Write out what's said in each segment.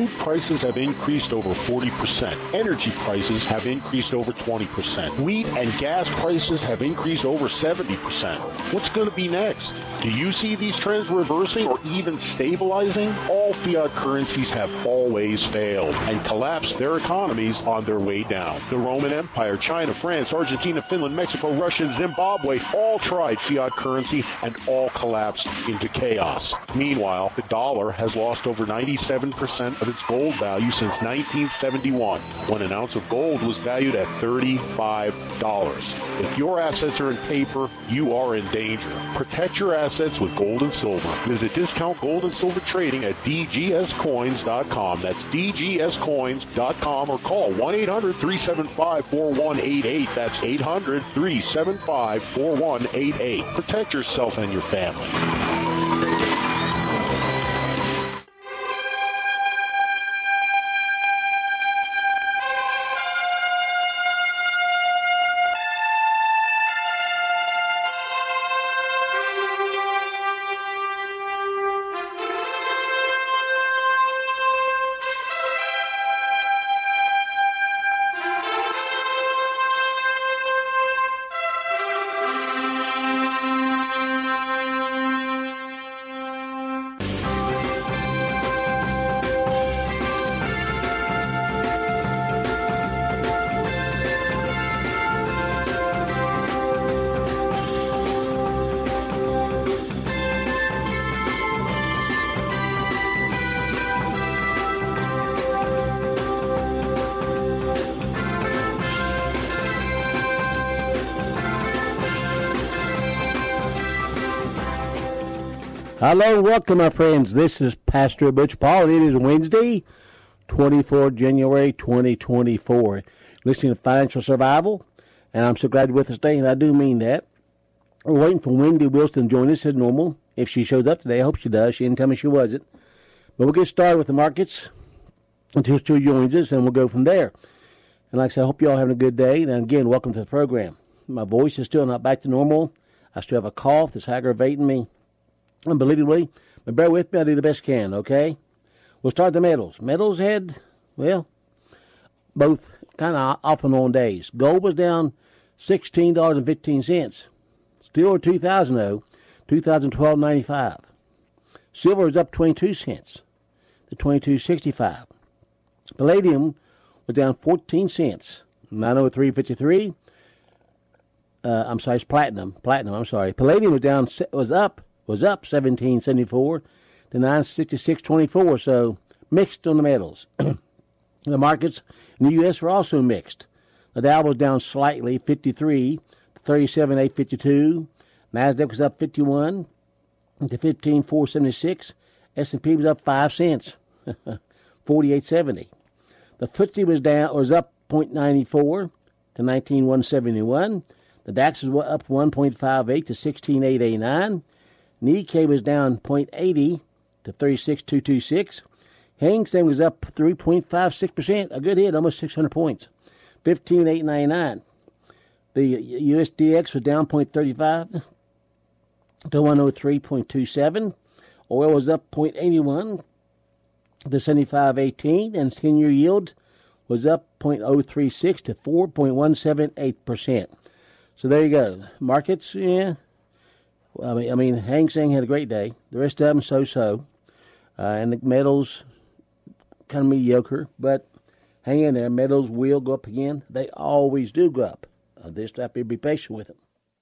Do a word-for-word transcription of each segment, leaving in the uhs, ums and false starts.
Food prices have increased over forty percent. Energy prices have increased over twenty percent. Wheat and gas prices have increased over seventy percent. What's going to be next? Do you see these trends reversing or even stabilizing? All fiat currencies have always failed and collapsed their economies on their way down. The Roman Empire, China, France, Argentina, Finland, Mexico, Russia, and Zimbabwe all tried fiat currency and all collapsed into chaos. Meanwhile, the dollar has lost over ninety-seven percent of its gold value since nineteen seventy-one, when an ounce of gold was valued at thirty-five dollars. If your assets are in paper, you are in danger. Protect your assets with gold and silver. Visit Discount Gold and Silver Trading at D G S coins dot com. That's D G S coins dot com, or call one eight hundred, three seven five, four one eight eight. That's eight hundred, three seven five, four one eight eight. Protect yourself and your family. Hello, welcome, my friends. This is Pastor Butch Paul. It is Wednesday, the twenty-fourth of January, twenty twenty-four. Listening to Financial Survival, and I'm so glad you're with us today, and I do mean that. We're waiting for Wendy Wilson to join us as normal. If she shows up today, I hope she does. She didn't tell me she wasn't. But we'll get started with the markets until she joins us, and we'll go from there. And like I said, I hope you all having a good day. And again, welcome to the program. My voice is still not back to normal. I still have a cough that's aggravating me unbelievably, but bear with me, I'll do the best I can, okay? We'll start the metals. Metals had, well, both kind of off and on days. Gold was down sixteen dollars and fifteen cents. Still two thousand though, two thousand twelve ninety-five. Silver was up twenty-two cents to twenty-two sixty-five. Palladium was down fourteen cents, nine oh three fifty-three. Uh, I'm sorry, it's platinum. Platinum, I'm sorry. Palladium was down, was up. was up seventeen seventy-four to nine sixty-six twenty-four, so mixed on the metals. The markets in the U S were also mixed. The Dow was down slightly, fifty-three to thirty-seven eight fifty-two. NASDAQ was up fifty-one to fifteen four seventy-six. S and P was up five cents, forty-eight seventy. The F T S E was down, was up zero point nine four to nineteen one seventy-one. The DAX was up one point five eight to sixteen eight eighty-nine. Nikkei was down zero point eight zero to thirty-six two twenty-six. Hang Seng was up three point five six percent, a good hit, almost six hundred points, fifteen eight ninety-nine. The U S D X was down zero point three five to one oh three point two seven. Oil was up zero point eight one to seventy-five eighteen, and ten-year yield was up zero point oh three six to four point one seven eight percent. So there you go. Markets, yeah. I mean, I mean, Hang Seng had a great day. The rest of them, so-so. Uh, and the metals, kind of mediocre. But hang in there. Metals will go up again. They always do go up. Uh, just have to be patient with them.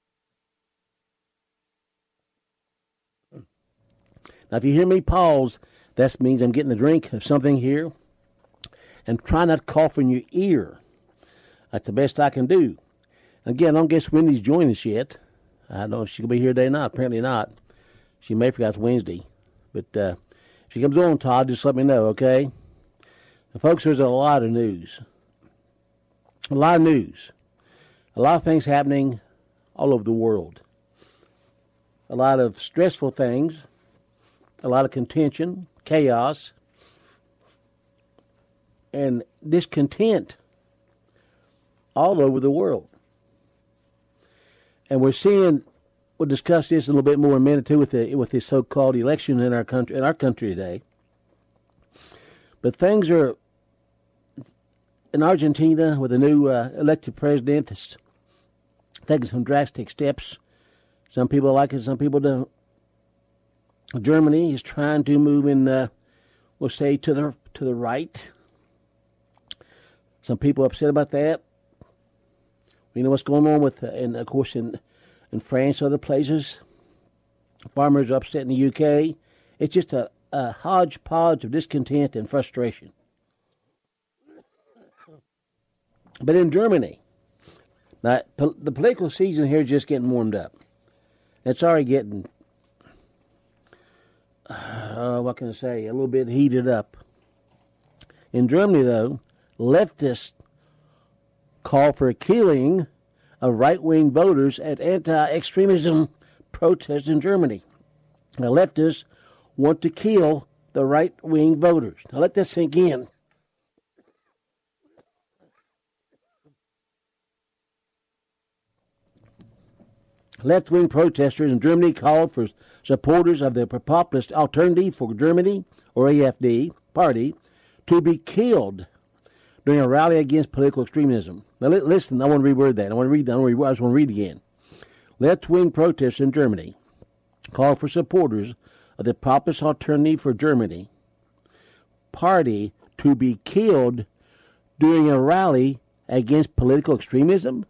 Now, if you hear me pause, that means I'm getting a drink of something here. And try not to cough in your ear. That's the best I can do. Again, I don't guess Wendy's joined us yet. I don't know if she'll be here today or not. Apparently not. She may forget it's Wednesday. But uh, if she comes on, Todd, just let me know, okay? Now, folks, there's a lot of news. A lot of news. A lot of things happening all over the world. A lot of stressful things. A lot of contention, chaos, and discontent all over the world. And we're seeing, we'll discuss this a little bit more in a minute too with the with this so-called election in our country in our country today. But things are in Argentina with a new uh, elected president that's taking some drastic steps. Some people like it, some people don't. Germany is trying to move in, uh, we'll say, to the to the right. Some people are upset about that. We know what's going on with, uh, and of course, in in France, other places. Farmers are upset in the U K. It's just a, a hodgepodge of discontent and frustration. But in Germany, now, po- the political season here is just getting warmed up. It's already getting, uh, what can I say, a little bit heated up. In Germany, though, leftists call for killing of right-wing voters at anti-extremism protests in Germany. The leftists want to kill the right-wing voters. Now let that sink in. Left-wing protesters in Germany called for supporters of the populist Alternative for Germany, or A F D, party, to be killed during a rally against political extremism. Now, listen, I want to reword that. I want to read that. I, want to read, I just want to read again. Left-wing protesters in Germany call for supporters of the populist Alternative for Germany party to be killed during a rally against political extremism.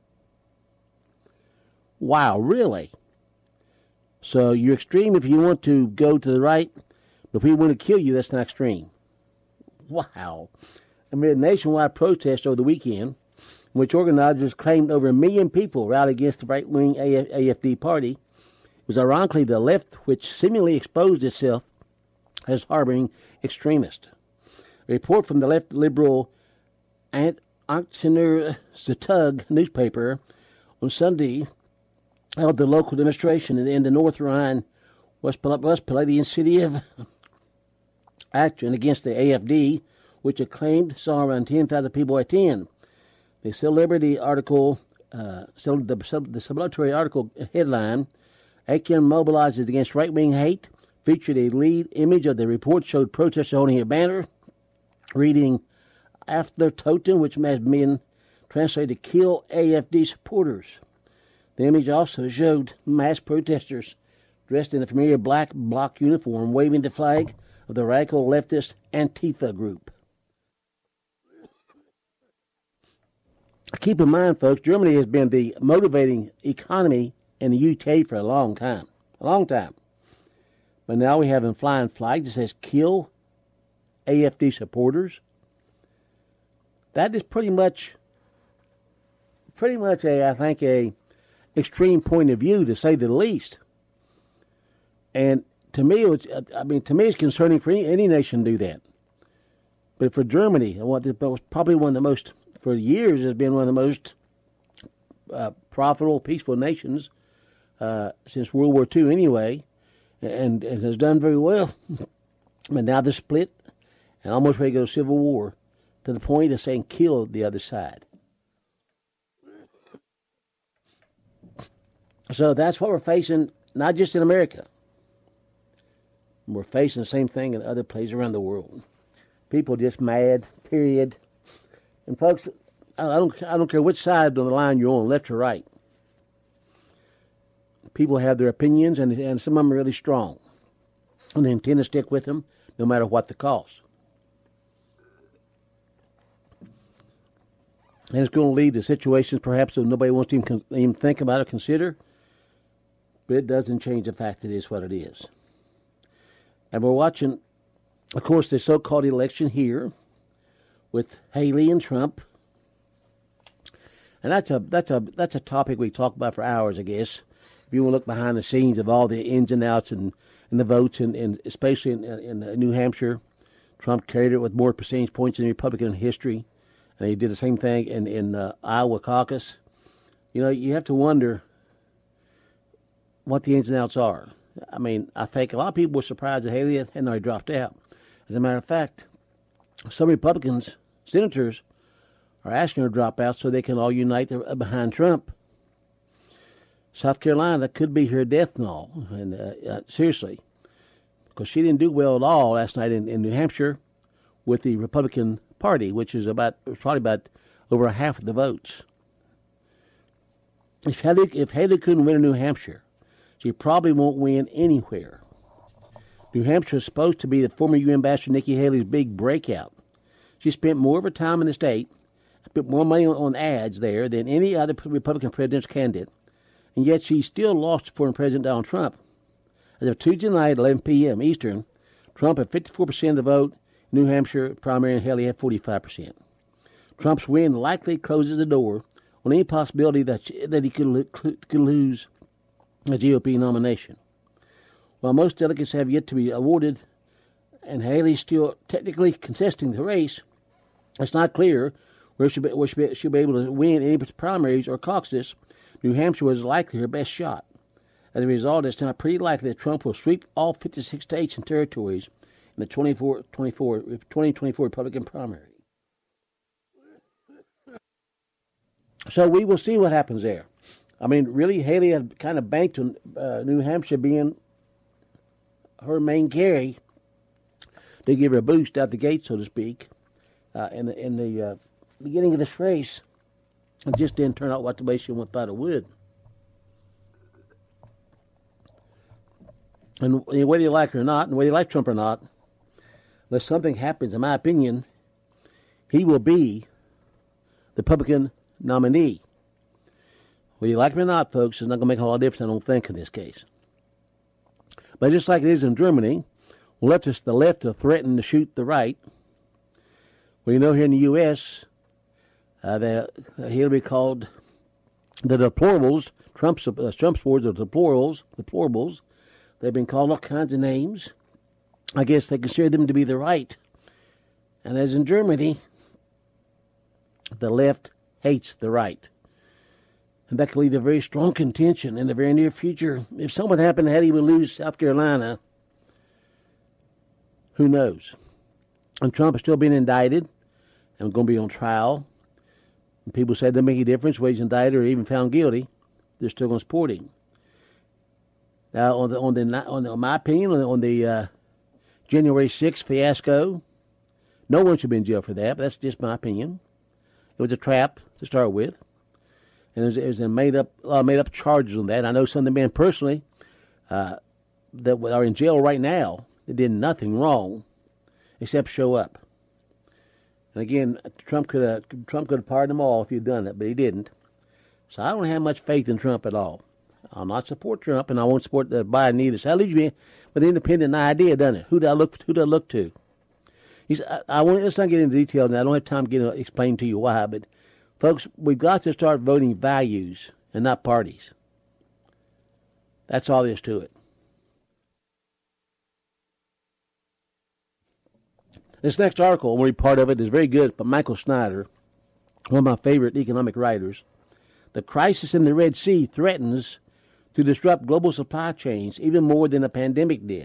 Wow, really? So you're extreme if you want to go to the right, but if we want to kill you, that's not extreme. Wow. Amid a nationwide protest over the weekend, in which organizers claimed over a million people rallied against the right-wing A F D party, it was ironically the left which seemingly exposed itself as harboring extremists. A report from the left liberal Aktionär Zeitung newspaper on Sunday held the local demonstration in, in the North Rhine Westphalian city of Aachen against the A F D, which it claimed saw around ten thousand people attend. The celebrity article, uh, the, the celebratory article headline, Aachen mobilizes against right-wing hate, featured a lead image of the report, showed protesters holding a banner reading After Toten, which has been translated to kill A F D supporters. The image also showed mass protesters dressed in a familiar black bloc uniform waving the flag of the radical leftist Antifa group. Keep in mind, folks, Germany has been the motivating economy in the U K for a long time. A long time. But now we have a flying flag that says kill A F D supporters. That is pretty much, pretty much a, I think, a extreme point of view, to say the least. And to me, it's, I mean, to me, it's concerning for any, any nation to do that. But for Germany, what was probably one of the most, for years, has been one of the most uh, profitable, peaceful nations uh, since World War Two, anyway, and, and has done very well. But now they're split and almost ready to go to civil war, to the point of saying kill the other side. So that's what we're facing, not just in America. We're facing the same thing in other places around the world. People just mad, period. And folks, I don't, I don't care which side of the line you're on, left or right. People have their opinions, and, and some of them are really strong. And they intend to stick with them, no matter what the cost. And it's going to lead to situations perhaps that nobody wants to even, even think about or consider. But it doesn't change the fact that it is what it is. And we're watching, of course, the so-called election here with Haley and Trump. And that's a that's a that's a topic we talk about for hours, I guess. If you want to look behind the scenes of all the ins and outs and, and the votes, and, and especially in, in New Hampshire, Trump carried it with more percentage points in Republican history. And he did the same thing in in uh, Iowa caucus. You know, you have to wonder what the ins and outs are. I mean, I think a lot of people were surprised that Haley had already dropped out. As a matter of fact, some Republicans, senators, are asking her to drop out so they can all unite behind Trump. South Carolina could be her death knell, and uh, uh, seriously, because she didn't do well at all last night in, in New Hampshire, with the Republican Party, which is about probably about over half of the votes. If Haley, if Haley couldn't win in New Hampshire, she probably won't win anywhere. New Hampshire is supposed to be the former U N Ambassador Nikki Haley's big breakout. She spent more of her time in the state, spent more money on, on ads there than any other Republican presidential candidate, and yet she still lost to former President Donald Trump. As of Tuesday night at eleven p.m. Eastern, Trump had fifty-four percent of the vote, New Hampshire primary, and Haley had forty-five percent. Trump's win likely closes the door on any possibility that she, that he could, could lose a G O P nomination. While most delegates have yet to be awarded, and Haley still technically contesting the race, it's not clear where she'll be, where she'll be, she'll be able to win any primaries or caucuses. New Hampshire was likely her best shot. As a result, it's now pretty likely that Trump will sweep all fifty-six states and territories in the twenty twenty-four Republican primary. So we will see what happens there. I mean, really, Haley had kind of banked on uh, New Hampshire being her main carry to give her a boost out the gate, so to speak, uh, in the in the uh, beginning of this race. It just didn't turn out what the way she thought it would. And whether you like her or not, and whether you like Trump or not, unless something happens, in my opinion, he will be the Republican nominee. Whether you like him or not, folks, it's not going to make a lot of difference, I don't think, in this case. But just like it is in Germany, leftists, the left are threatening to shoot the right. Well, you know, here in the U S, uh, they, uh, he'll be called the deplorables. Trump's, uh, Trump's words are deplorables, deplorables. They've been called all kinds of names. I guess they consider them to be the right. And as in Germany, the left hates the right. And that could lead to very strong contention in the very near future. If someone happened to have he would lose South Carolina, who knows? And Trump is still being indicted and going to be on trial. And people said it doesn't make any difference whether he's indicted or even found guilty. They're still going to support him. Now, on the on the on, the, on my opinion, on the, on the uh, January sixth fiasco, no one should be in jail for that. But that's just my opinion. It was a trap to start with, and there's, there's a made up uh, made up charges on that. I know some of the men personally uh, that are in jail right now that did nothing wrong except show up. And again, Trump could have Trump could have pardoned them all if he'd done it, but he didn't. So I don't have much faith in Trump at all. I'll not support Trump, and I won't support the Biden either. So that leaves me with an independent idea, doesn't it? Who do I look? Who do I look to? He's, I, I want. Let's not get into detail now. I don't have time to get, uh, explain to you why. But folks, we've got to start voting values and not parties. That's all there is to it. This next article, I'm read part of it, is very good. But Michael Snyder, one of my favorite economic writers, the crisis in the Red Sea threatens to disrupt global supply chains even more than the pandemic did.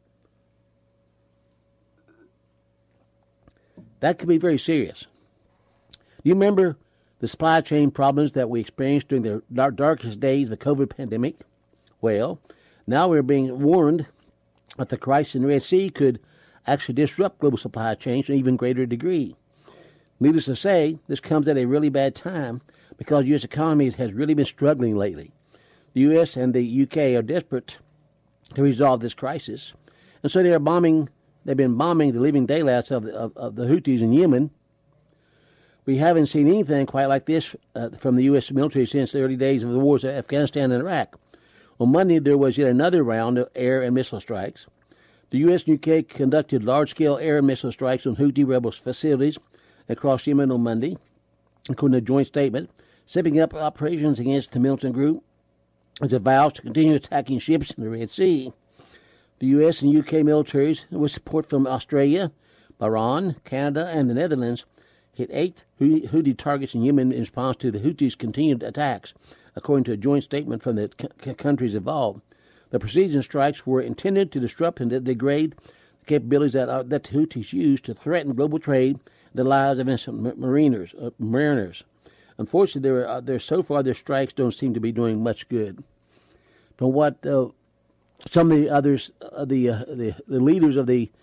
That could be very serious. You remember the supply chain problems that we experienced during the darkest days of the COVID pandemic? Well, now we're being warned that the crisis in the Red Sea could actually disrupt global supply chains to an even greater degree. Needless to say, this comes at a really bad time because the U S economy has really been struggling lately. The U S and the U K are desperate to resolve this crisis, and so they are bombing. They've been bombing the living daylights of the, of, of the Houthis in Yemen. We haven't seen anything quite like this uh, from the U S military since the early days of the wars of Afghanistan and Iraq. On Monday, there was yet another round of air and missile strikes. The U S and U K conducted large-scale air and missile strikes on Houthi rebel facilities across Yemen on Monday, according to a joint statement, stepping up operations against the militant group as it vows to continue attacking ships in the Red Sea. The U S and U K militaries, with support from Australia, Bahrain, Canada, and the Netherlands, hit eight Houthi targets in Yemen in response to the Houthis' continued attacks, according to a joint statement from the c- countries involved. The precision strikes were intended to disrupt and degrade the capabilities that, uh, that the Houthis use to threaten global trade and the lives of innocent mariners. Uh, mariners. Unfortunately, there, uh, there so far their strikes don't seem to be doing much good. From what uh, some of the others, uh, the, uh, the the leaders of the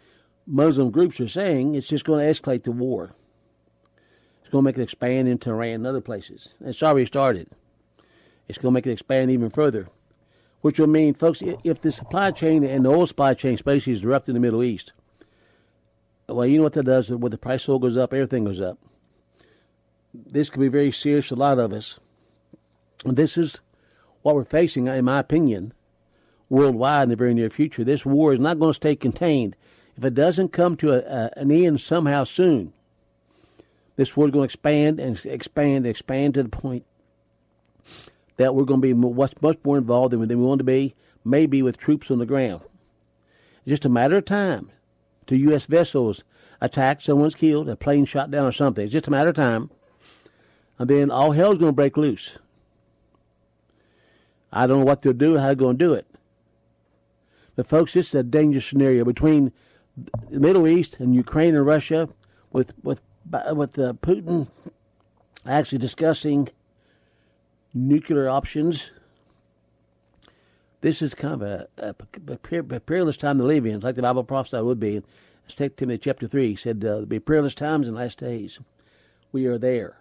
Muslim groups are saying it's just going to escalate the war. It's going to make it expand into Iran and other places. It's already started. It's going to make it expand even further, which will mean, folks, if the supply chain and the oil supply chain especially is direct in the Middle East, well, you know what that does? When the price of oil goes up, everything goes up. This could be very serious for a lot of us. And this is what we're facing, in my opinion, worldwide in the very near future. This war is not going to stay contained. If it doesn't come to a, a, an end somehow soon, this war is going to expand and expand and expand to the point that we're going to be much, much more involved than we want to be, maybe with troops on the ground. It's just a matter of time till U S vessels attack, someone's killed, a plane shot down or something. It's just a matter of time. And then all hell's going to break loose. I don't know what they'll do, how they're going to do it. But, folks, this is a dangerous scenario between the Middle East and Ukraine and Russia, with with with uh, Putin actually discussing nuclear options. This is kind of a, a, a, a perilous time to live in, like the Bible prophesied would be. Second Timothy chapter three, he said, uh, there'll be perilous times in the last days. We are there.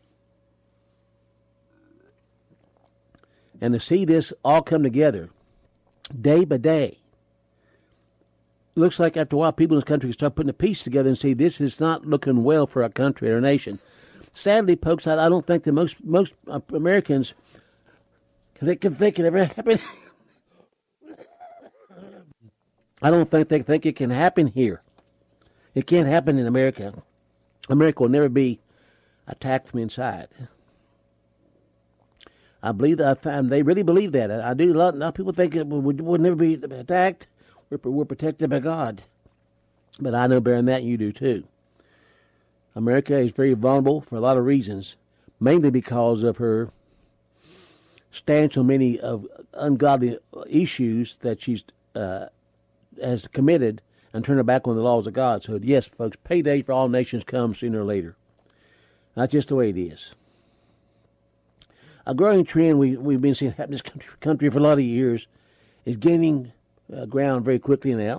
And to see this all come together, day by day, looks like after a while people in this country can start putting the pieces together and see this is not looking well for our country and our nation. Sadly, folks, I, I don't think that most most uh, Americans can, can think it ever happen. I don't think they think it can happen here. It can't happen in America. America will never be attacked from inside. I believe that. And they really believe that. I, I do. A lot, a lot of people think it would, would never be attacked. We're, we're protected by God. But I know better than that, and you do too. America is very vulnerable for a lot of reasons, mainly because of her stance on many of ungodly issues that she's uh, has committed and turned her back on the laws of God. So yes, folks, payday for all nations comes sooner or later. That's just the way it is. A growing trend we, we've been seeing happen in this country, country for a lot of years is gaining uh, ground very quickly now.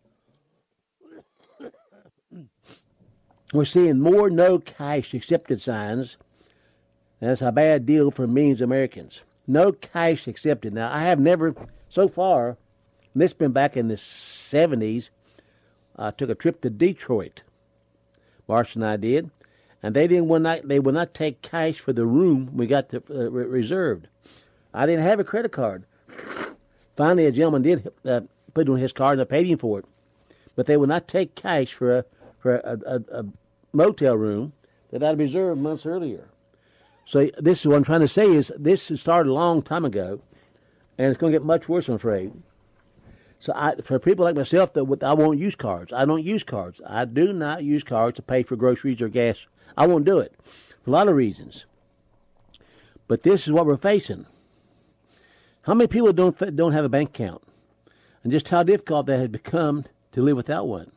We're seeing more no cash accepted signs. That's a bad deal for millions of Americans. No cash accepted. Now, I have never, so far, and this has been back in the seventies, I uh, took a trip to Detroit. Marsh and I did. And they didn't want not, they would not take cash for the room we got to, uh, re- reserved. I didn't have a credit card. Finally, a gentleman did uh, put it on his card, and I paid him for it. But they would not take cash for a for a, a, a motel room that I'd reserved months earlier. So this is what I'm trying to say is this started a long time ago, and it's going to get much worse, I'm afraid. So I, for people like myself, that I won't use cards. I don't use cards. I do not use cards to pay for groceries or gas. I won't do it for a lot of reasons. But this is what we're facing. How many people don't don't have a bank account? And just how difficult that has become to live without one.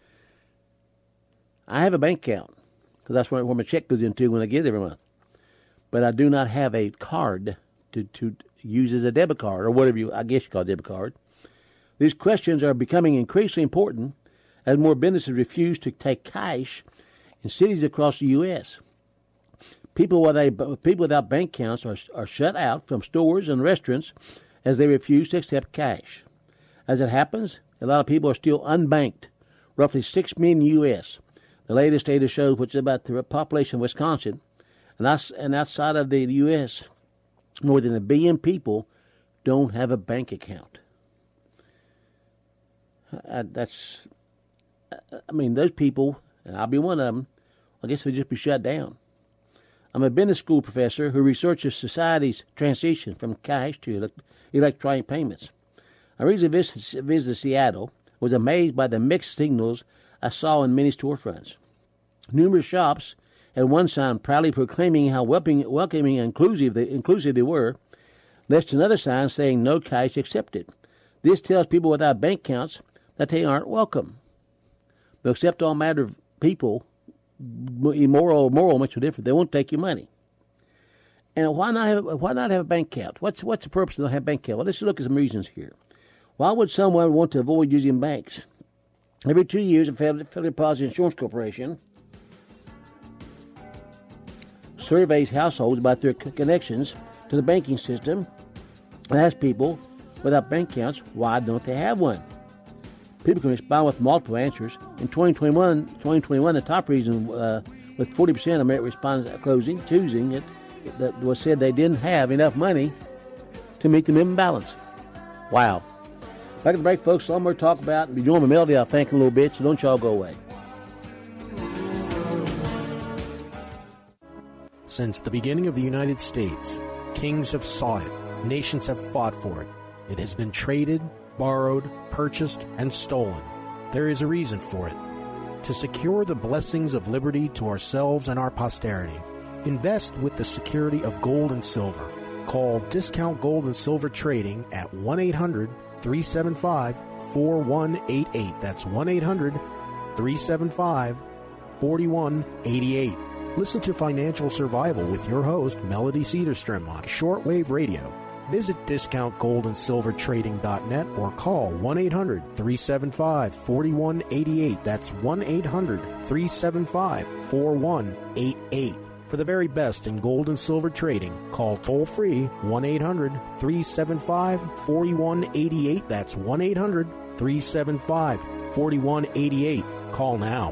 I have a bank account because that's where, where my check goes into when I get it every month. But I do not have a card to, to use as a debit card or whatever you, I guess you call a debit card. These questions are becoming increasingly important as more businesses refuse to take cash in cities across the U S People without, people without bank accounts are, are shut out from stores and restaurants as they refuse to accept cash. As it happens, a lot of people are still unbanked, roughly six million U S The latest data shows, which is about the population of Wisconsin, and, us, and outside of the U S, more than a billion people don't have a bank account. Uh, that's, I mean, those people, and I'll be one of them, I guess they'll just be shut down. I'm a business school professor who researches society's transition from cash to elect- electronic payments. I recently visited, visited Seattle, was amazed by the mixed signals I saw in many storefronts. Numerous shops had one sign proudly proclaiming how welcoming, welcoming and inclusive they, inclusive they were, next to another sign saying no cash accepted. This tells people without bank accounts that they aren't welcome. They'll accept all manner of people, immoral or moral, much different. They won't take your money. And why not have why not have a bank account? What's what's the purpose of not having a bank account? Well, let's look at some reasons here. Why would someone want to avoid using banks? Every two years, the Federal Deposit Insurance Corporation surveys households about their connections to the banking system and asks people without bank accounts why don't they have one. People can respond with multiple answers. In twenty twenty-one, twenty twenty-one the top reason uh, with forty percent of American respondents closing, choosing it, that was said they didn't have enough money to meet the minimum balance. Wow. Back at the break, folks, some more to talk about. Be joining the Melody, I think, in a little bit, so don't y'all go away. Since the beginning of the United States, kings have sought it, nations have fought for it. It has been traded, borrowed, purchased, and stolen. There is a reason for it. To secure the blessings of liberty to ourselves and our posterity, invest with the security of gold and silver. Call Discount Gold and Silver Trading at one eight hundred three seven five four one eight eight. That's one eight hundred three seven five four one eight eight. Listen to Financial Survival with your host, Melody Cedarstrom, on shortwave radio. Visit discount gold and silver trading dot net or call one eight hundred three seven five four one eight eight. That's one eight hundred three seven five four one eight eight. For the very best in gold and silver trading, call toll-free one eight hundred three seven five four one eight eight. That's one eight hundred three seven five four one eight eight. Call now.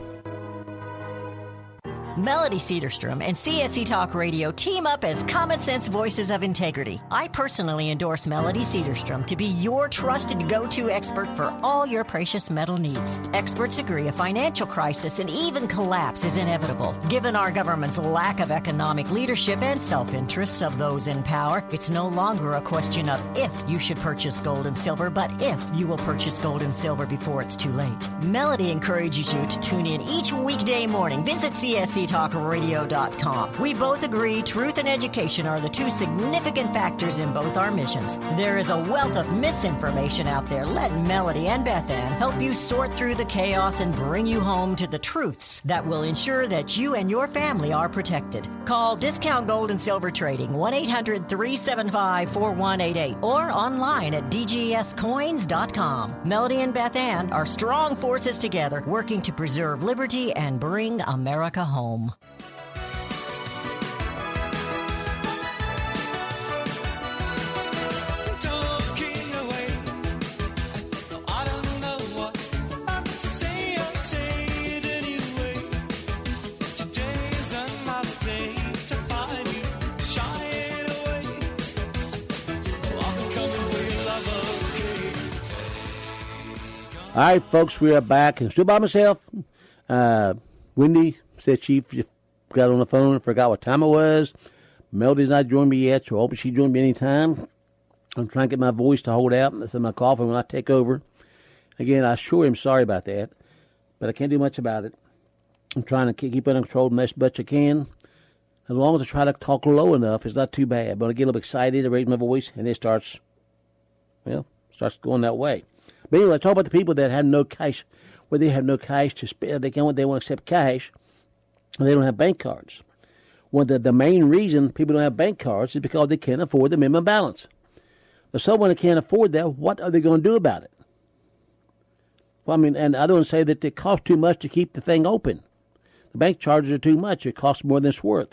Melody Cedarstrom and C S E Talk Radio team up as common sense voices of integrity. I personally endorse Melody Cedarstrom to be your trusted go-to expert for all your precious metal needs. Experts agree a financial crisis and even collapse is inevitable. Given our government's lack of economic leadership and self-interests of those in power, it's no longer a question of if you should purchase gold and silver, but if you will purchase gold and silver before it's too late. Melody encourages you to tune in each weekday morning. Visit C S E talk radio dot com. We both agree truth and education are the two significant factors in both our missions. There is a wealth of misinformation out there. Let Melody and Beth Ann help you sort through the chaos and bring you home to the truths that will ensure that you and your family are protected. Call Discount Gold and Silver Trading one eight hundred three seven five four one eight eight or online at d g s coins dot com. Melody and Beth Ann are strong forces together working to preserve liberty and bring America home. All right, folks, we are back and still by myself. Uh, Wendy said she got on the phone and forgot what time it was. Melody's not joined me yet, so I hope she joins me anytime. I'm trying to get my voice to hold out. That's in my coffin when I take over. Again, I sure am sorry about that, but I can't do much about it. I'm trying to keep it under control as much as I can. As long as I try to talk low enough, it's not too bad. But I get a little excited, I raise my voice, and it starts, well, starts going that way. But anyway, I talk about the people that have no cash, where they have no cash to spend. They can't, they want to accept cash, and they don't have bank cards. Well, the, the main reason people don't have bank cards is because they can't afford the minimum balance. If someone that can't afford that, what are they going to do about it? Well, I mean, and I don't say that it costs too much to keep the thing open. The bank charges are too much. It costs more than it's worth.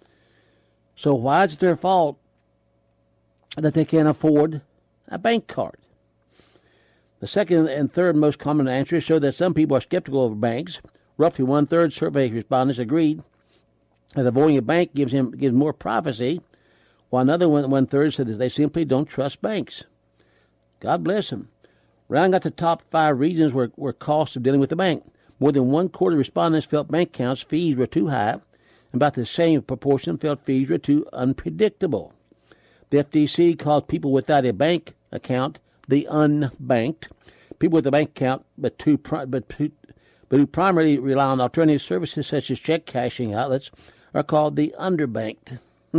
So why is it their fault that they can't afford a bank card? The second and third most common answers show that some people are skeptical of banks. Roughly one-third survey respondents agreed that avoiding a bank gives him gives more privacy, while another one, one-third said that they simply don't trust banks. God bless them. Rounding out the top five reasons were, were costs of dealing with the bank. More than one-quarter of respondents felt bank accounts fees were too high, and about the same proportion felt fees were too unpredictable. The F D C calls people without a bank account the unbanked. People with a bank account but too but but who primarily rely on alternative services such as check cashing outlets are called the underbanked.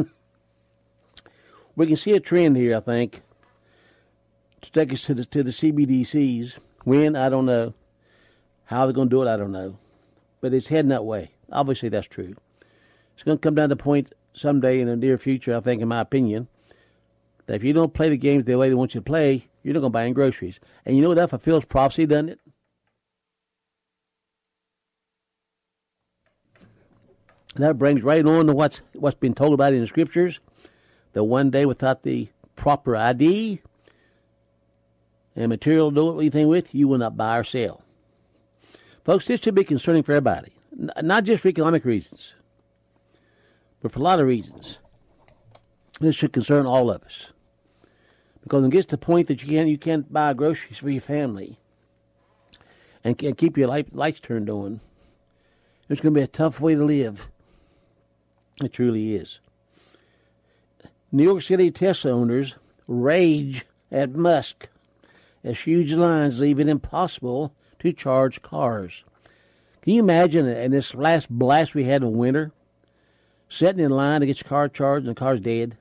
We can see a trend here, I think, to take us to the, to the C B D Cs. When, I don't know. How they're going to do it, I don't know. But it's heading that way. Obviously, that's true. It's going to come down to the point someday in the near future, I think, in my opinion, that if you don't play the games the way they want you to play, you're not going to buy any groceries. And you know that fulfills prophecy, doesn't it? And that brings right on to what's what's been told about in the scriptures. That one day without the proper I D and material to do anything with, you will not buy or sell. Folks, this should be concerning for everybody. Not just for economic reasons, but for a lot of reasons. This should concern all of us. Because when it gets to the point that you can't, you can't buy groceries for your family and can keep your light, lights turned on, it's going to be a tough way to live. It truly is. New York City Tesla owners rage at Musk as huge lines leave it impossible to charge cars. Can you imagine in this last blast we had in winter, sitting in line to get your car charged and the car's dead?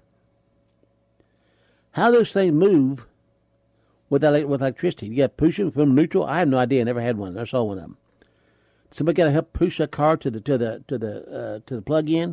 How those things move with with electricity? You got to push them from neutral. I have no idea. I never had one. I saw one of them. Somebody got to help push that car to the to the to the uh, to the plug-in.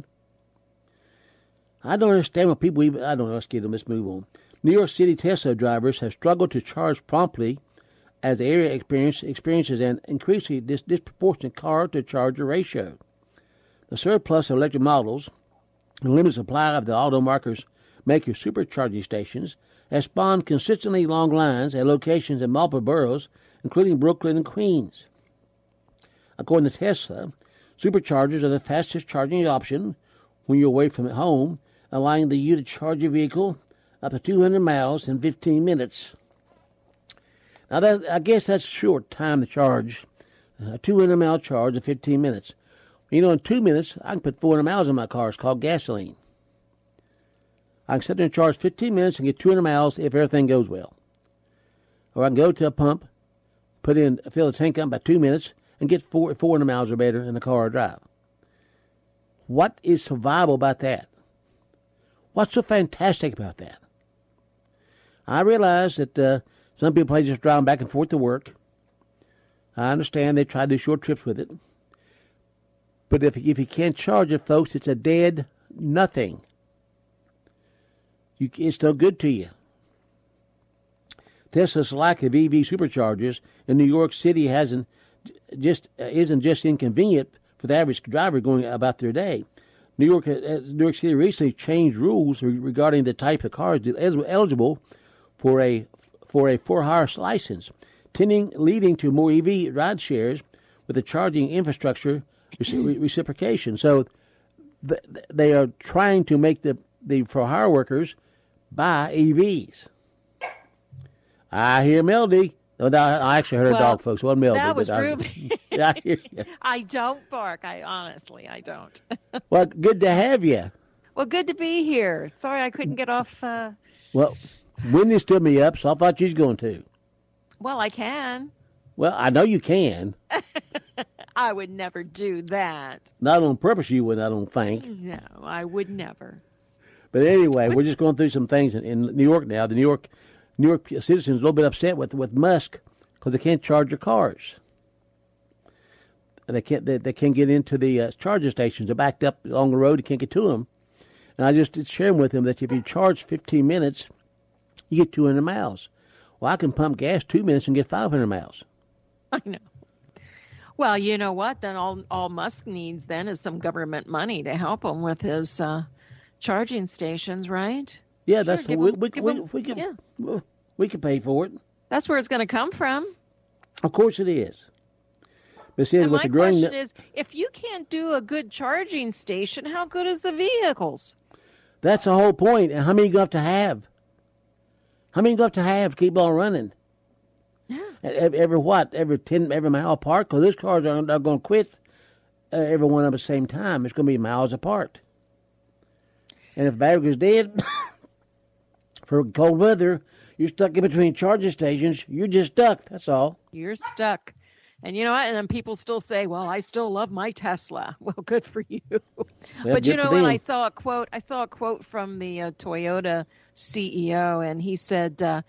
I don't understand what people even. I don't know. Let's get them. Let's move on. New York City Tesla drivers have struggled to charge promptly as the area experience, experiences an increasingly dis, disproportionate car-to-charger ratio. The surplus of electric models and limited supply of the automakers' maker supercharging stations has spawned consistently long lines at locations in multiple boroughs, including Brooklyn and Queens. According to Tesla, superchargers are the fastest charging option when you're away from home, allowing the you to charge your vehicle up to two hundred miles in fifteen minutes. Now, that, I guess that's short time to charge. A two hundred mile charge in fifteen minutes. You know, in two minutes, I can put four hundred miles in my car. It's called gasoline. I can sit there and charge fifteen minutes and get two hundred miles if everything goes well. Or I can go to a pump, put in, fill the tank up by two minutes, and get four, four hundred miles or better in the car I drive. What is so viable about that? What's so fantastic about that? I realize that uh, some people are just driving back and forth to work. I understand they try to do short trips with it. But if, if you can't charge it, folks, it's a dead nothing. You, it's no good to you. Tesla's lack of E V superchargers in New York City hasn't just uh, isn't just inconvenient for the average driver going about their day. New York, uh, New York City recently changed rules re- regarding the type of cars eligible for a for a for-hire license, tending leading to more E V ride shares with the charging infrastructure re- reciprocation. So th- they are trying to make the the for-hire workers buy E Vs. I hear Melody. No, I actually heard well, a dog, folks. It wasn't Melody. That was I, Ruby. I, hear you. I don't bark. I honestly, I don't. Well, good to have you. Well, good to be here. Sorry I couldn't get off. Uh... Well, Wendy stood me up, so I thought you was going to. Well, I can. Well, I know you can. I would never do that. Not on purpose, you would, I don't think. No, I would never. But anyway, we're just going through some things in, in New York now. The New York New York citizens are a little bit upset with with Musk because they can't charge their cars. They can't they, they can't get into the uh, charging stations. They're backed up along the road. You can't get to them. And I just did share with them that if you charge fifteen minutes, you get two hundred miles. Well, I can pump gas two minutes and get five hundred miles. I know. Well, you know what? Then all all Musk needs then is some government money to help him with his uh, charging stations, right? Yeah, sure, that's we, him, we, we, we, we can yeah. we can pay for it. That's where it's going to come from. Of course it is. But see, and with my the growing question is, if you can't do a good charging station, how good is the vehicles? That's the whole point. And how many you going to have to have? How many you going to have to have to keep on running? Yeah. Every, every what? Every ten, every mile apart? Because those cars are, are going to quit uh, every one of them at the same time. It's going to be miles apart. And if battery goes dead for cold weather, you're stuck in between charging stations. You're just stuck. That's all. You're stuck. And you know what? And then people still say, well, I still love my Tesla. Well, good for you. Well, but you know what? I saw a quote. I saw a quote from the uh, Toyota C E O, and he said, uh,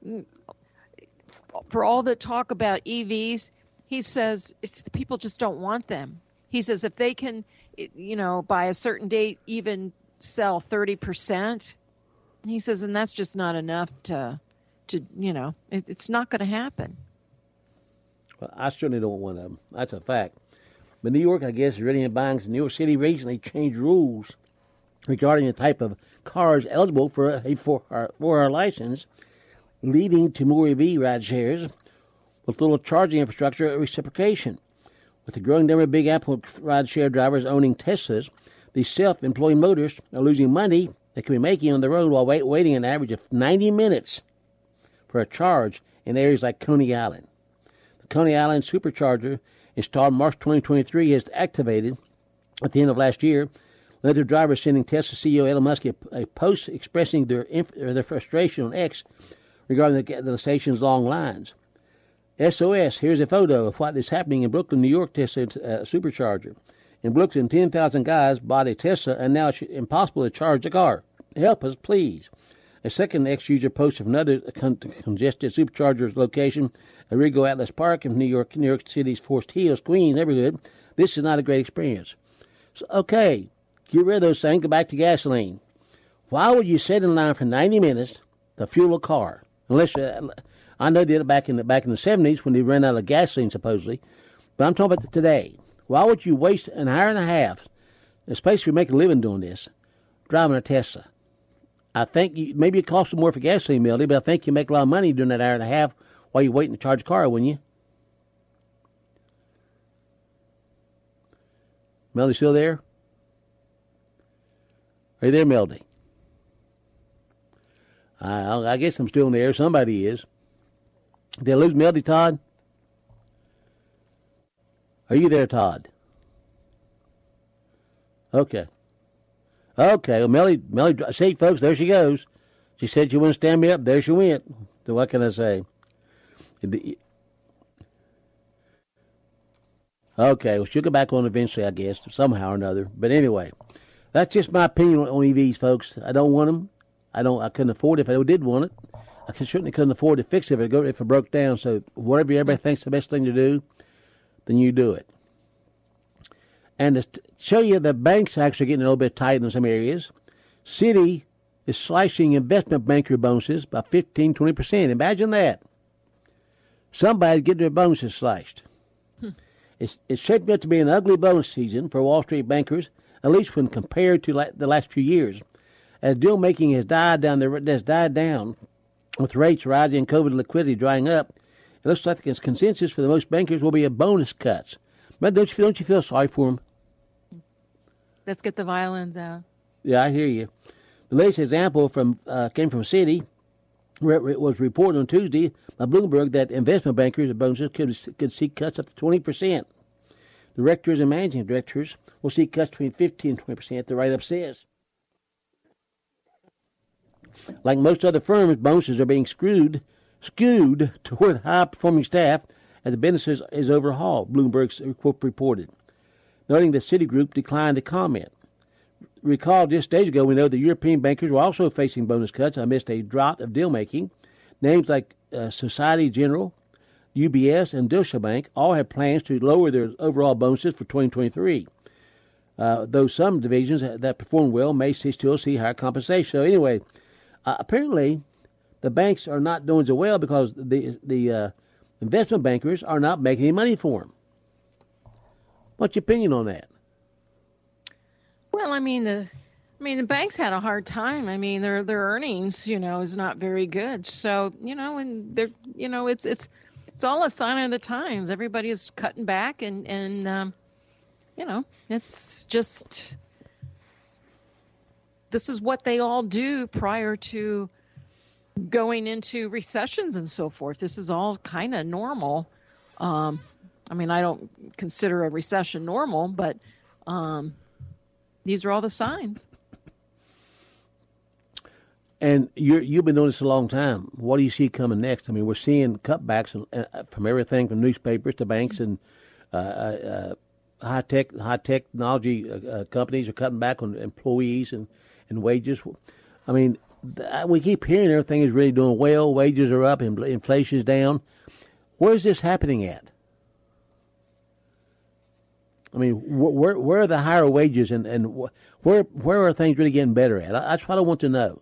for all the talk about E Vs, he says it's, the people just don't want them. He says if they can, you know, by a certain date, even sell thirty percent, he says, and that's just not enough to, to you know, it, it's not going to happen. Well, I certainly don't want them. That's a fact. But New York, I guess, is ready in buying. New York City recently changed rules regarding the type of cars eligible for a for our, for our license, leading to more E V ride shares with little charging infrastructure at reciprocation. With the growing number of Big Apple ride share drivers owning Teslas, these self-employed motorists are losing money they could be making on the road while wait, waiting an average of ninety minutes for a charge in areas like Coney Island. The Coney Island Supercharger, installed in March twenty twenty-three, is activated at the end of last year. Another driver sending Tesla C E O Elon Musk a, a post expressing their inf- their frustration on X regarding the, the station's long lines. S O S, here's a photo of what is happening in Brooklyn, New York Tesla uh, Supercharger. In Brooklyn, ten thousand guys bought a Tesla, and now it's impossible to charge the car. Help us, please. A second X-user posted from another con- congested Supercharger's location, Arrigo Atlas Park in New York, New York City's Forest Hills, Queens neighborhood. This is not a great experience. So, okay, get rid of those things, go back to gasoline. Why would you sit in line for ninety minutes to fuel a car? Unless you, I know they did it back in the back in the seventies when they ran out of gasoline supposedly, but I'm talking about today. Why would you waste an hour and a half, especially if you make a living doing this, driving a Tesla? I think you, maybe it costs you more for gasoline, Melody, but I think you make a lot of money during that hour and a half while you're waiting to charge a car, wouldn't you? Melody still there? Are you there, Melody? I, I guess I'm still in the air. Somebody is. Did I lose Melody, Todd? Are you there, Todd? Okay. Okay, well, Melody, Melody, see, folks, there she goes. She said she wouldn't stand me up. There she went. So what can I say? Okay, well, she'll get back on eventually, I guess, somehow or another. But anyway, that's just my opinion on E Vs, folks. I don't want them. I don't. I couldn't afford it if I did want it. I certainly couldn't afford to fix it if it, go, if it broke down. So whatever everybody thinks the best thing to do, then you do it. And to show you the banks are actually getting a little bit tight in some areas, Citi is slicing investment banker bonuses by fifteen, twenty percent. Imagine that. Somebody's getting their bonuses sliced. Hmm. It's, it's shaping up to be an ugly bonus season for Wall Street bankers, at least when compared to la- the last few years. As deal making has died down, the, has died down with rates rising and COVID liquidity drying up, it looks like the consensus for the most bankers will be a bonus cuts. But don't you feel, don't you feel sorry for them? Let's get the violins out. Yeah, I hear you. The latest example from uh, came from Citi, where it was reported on Tuesday by Bloomberg that investment bankers' bonuses could could see cuts up to twenty percent. Directors and managing directors will see cuts between fifteen and twenty percent, the write-up says. Like most other firms, bonuses are being screwed, skewed toward high-performing staff as the business is, is overhauled, Bloomberg reported, noting that Citigroup declined to comment. Recall just days ago, we know that European bankers were also facing bonus cuts amidst a drought of deal-making. Names like uh, Societe Generale, U B S, and Deutsche Bank all have plans to lower their overall bonuses for twenty twenty-three. Uh, though some divisions that perform well may see, still see higher compensation. So anyway, uh, apparently the banks are not doing so well because the the uh, investment bankers are not making any money for them. What's your opinion on that? Well, I mean the, I mean the banks had a hard time. I mean their their earnings, you know, is not very good. So you know, and they're, you know, it's it's it's all a sign of the times. Everybody is cutting back, and and um, you know, it's just this is what they all do prior to going into recessions and so forth. This is all kind of normal. Um, I mean, I don't consider a recession normal, but um, these are all the signs. And you're, you've been doing this a long time. What do you see coming next? I mean, we're seeing cutbacks from everything from newspapers to banks, and uh, uh, high tech, high technology uh, companies are cutting back on employees and, and wages. I mean, we keep hearing everything is really doing well. Wages are up, inflation is down. Where is this happening at? I mean, where where are the higher wages, and, and where where are things really getting better at? That's what I want to know.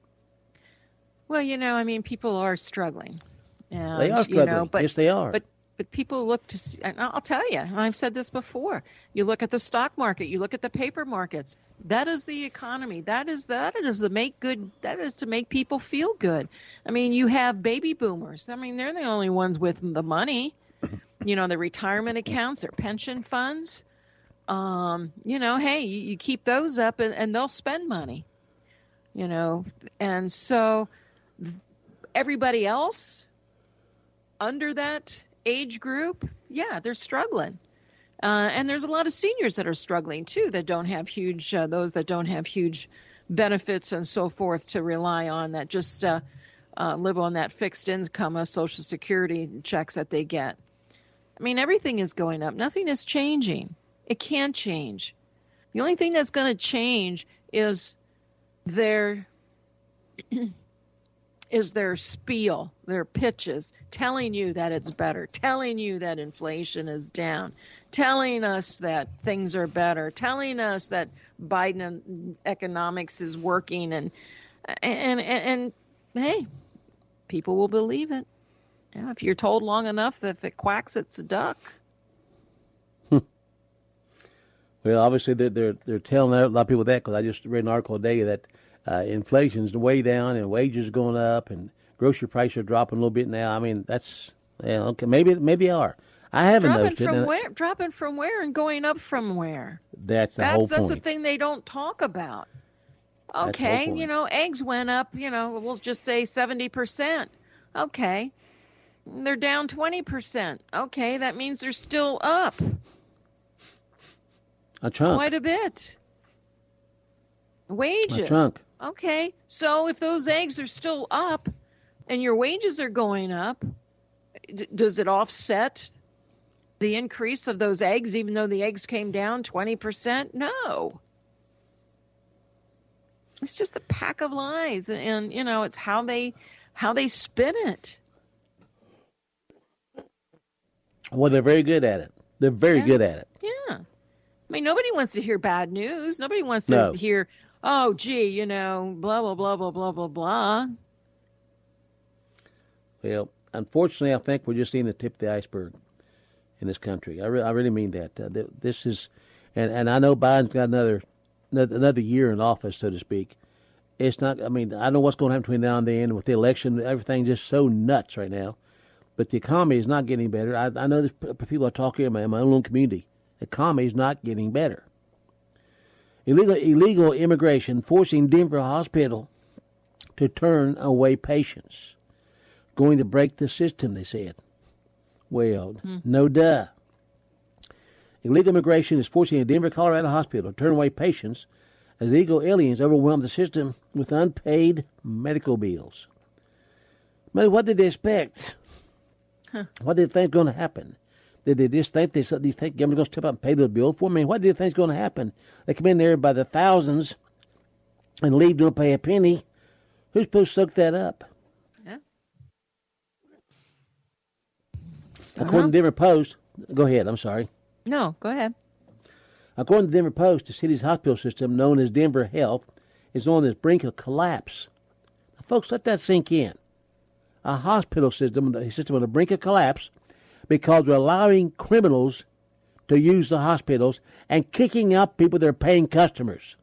Well, you know, I mean, people are struggling. And, they are struggling. You know, but, yes, they are. But But people look to see, and I'll tell you, and I've said this before, you look at the stock market, you look at the paper markets. That is the economy. That is that is to make good. That is to make people feel good. I mean, you have baby boomers. I mean, they're the only ones with the money. You know, the retirement accounts, their pension funds. Um, you know, hey, you, you keep those up, and, and they'll spend money. You know, and so everybody else under that age group, yeah, they're struggling. Uh, and there's a lot of seniors that are struggling, too, that don't have huge, uh, those that don't have huge benefits and so forth to rely on, that just uh, uh, live on that fixed income of Social Security checks that they get. I mean, everything is going up. Nothing is changing. It can't change. The only thing that's going to change is their is their spiel, their pitches, telling you that it's better, telling you that inflation is down, telling us that things are better, telling us that Biden economics is working, and and and, and hey, people will believe it. Yeah, if you're told long enough that if it quacks, it's a duck. Well, obviously they're they're, they're telling a lot of people that, because I just read an article today that uh, inflation's way down and wages going up and grocery prices are dropping a little bit now. I mean, that's yeah, okay. Maybe maybe they are. I haven't dropping noticed from it. where? Dropping from where and going up from where? That's the that's, whole that's point. That's the thing they don't talk about. That's Okay, the whole you know, eggs went up, you know, we'll just say seventy percent. Okay. They're down twenty percent. Okay, that means they're still up. A chunk. Quite a bit. Wages. A chunk. Okay, so if those eggs are still up and your wages are going up, d- does it offset the increase of those eggs, even though the eggs came down twenty percent? No. It's just a pack of lies, and, and you know, it's how they how they spin it. Well, they're very good at it. They're very Yeah. good at it. Yeah. I mean, nobody wants to hear bad news. Nobody wants to No. hear, oh, gee, you know, blah, blah, blah, blah, blah, blah, blah. Well, unfortunately, I think we're just seeing the tip of the iceberg in this country. I, re- I really mean that. Uh, th- this is, and, and I know Biden's got another another year in office, so to speak. It's not, I mean, I know what's going to happen between now and then with the election. Everything's just so nuts right now. But the economy is not getting better. I, I know there's p- people are talking in my, in my own community. The economy is not getting better. Illegal illegal immigration forcing Denver Hospital to turn away patients. Going to break the system, they said. Well, mm. no duh. Illegal immigration is forcing a Denver, Colorado hospital to turn away patients as illegal aliens overwhelm the system with unpaid medical bills. But what did they expect? Huh. What did they think was going to happen? Did they just think they, they think government's going to step up and pay the bill for them? I mean, what did they think was going to happen? They come in there by the thousands and leave, don't pay a penny. Who's supposed to soak that up? Yeah. According to the Denver Post, go ahead, I'm sorry. No, go ahead. According to the Denver Post, the city's hospital system, known as Denver Health, is on the brink of collapse. Now, folks, let that sink in. A hospital system, the system on the brink of collapse, because we're allowing criminals to use the hospitals and kicking out people that are paying customers.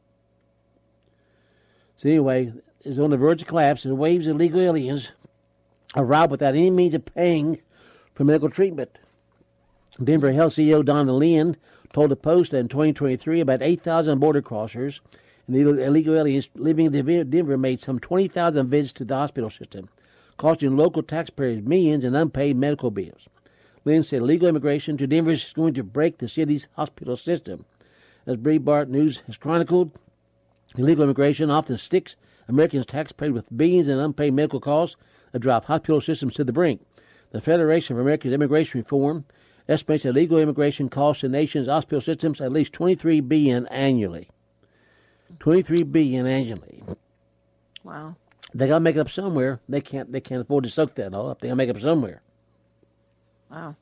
So anyway, it's on the verge of collapse as waves of illegal aliens arrive without any means of paying for medical treatment. Denver Health C E O Donna Lynn told the Post that in twenty twenty-three, about eight thousand border crossers and illegal aliens living in Denver made some twenty thousand visits to the hospital system, costing local taxpayers millions in unpaid medical bills. Lynn said illegal immigration to Denver is going to break the city's hospital system. As Breitbart News has chronicled, illegal immigration often sticks Americans' taxpayers with billions in unpaid medical costs that drive hospital systems to the brink. The Federation of America's Immigration Reform estimates that illegal immigration costs the nation's hospital systems at least twenty-three billion dollars annually. twenty-three billion dollars annually. Wow. They got to make it up somewhere. They can't. They can't afford to soak that all up. They got to make it up somewhere. Wow.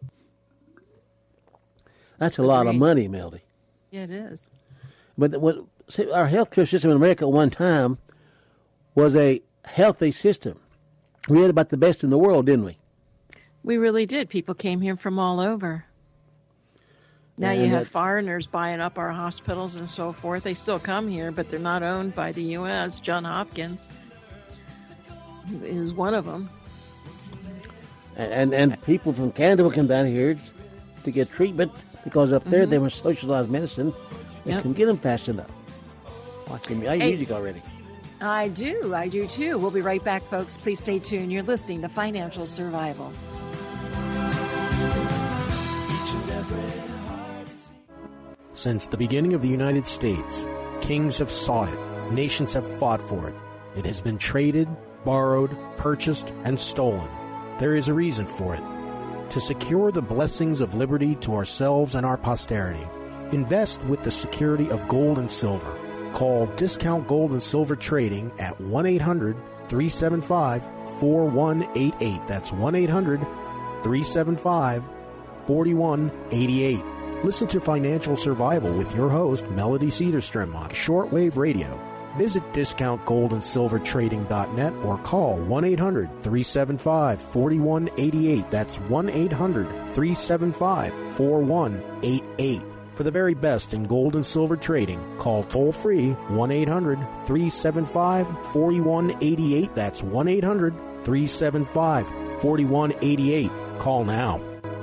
That's a Agreed. lot of money, Melody. Yeah, it is. But what, see, our healthcare system in America at one time was a healthy system. We had about the best in the world, didn't we? We really did. People came here from all over. Now And you have that- foreigners buying up our hospitals and so forth. They still come here, but they're not owned by the U S John Hopkins is one of them. And and people from Canada will come down here to get treatment because up there Mm-hmm. they were socialized medicine. They Yep. couldn't get them fast enough. Watch me. I Hey. music already. I do. I do too. We'll be right back, folks. Please stay tuned. You're listening to Financial Survival. Since the beginning of the United States, kings have sought it, nations have fought for it. It has been traded, borrowed, purchased, and stolen. There is a reason for it. To secure the blessings of liberty to ourselves and our posterity, invest with the security of gold and silver. Call Discount Gold and Silver Trading at one eight hundred three seven five four one eight eight. That's one eight hundred three seven five four one eight eight. Listen to Financial Survival with your host, Melody Cedarstrom, on shortwave radio. Visit discount gold and silver trading dot net or call one eight hundred three seven five four one eight eight. That's one eight hundred three seven five four one eight eight. For the very best in gold and silver trading, call toll-free one eight hundred three seven five four one eight eight. That's one eight hundred three seven five four one eight eight. Call now.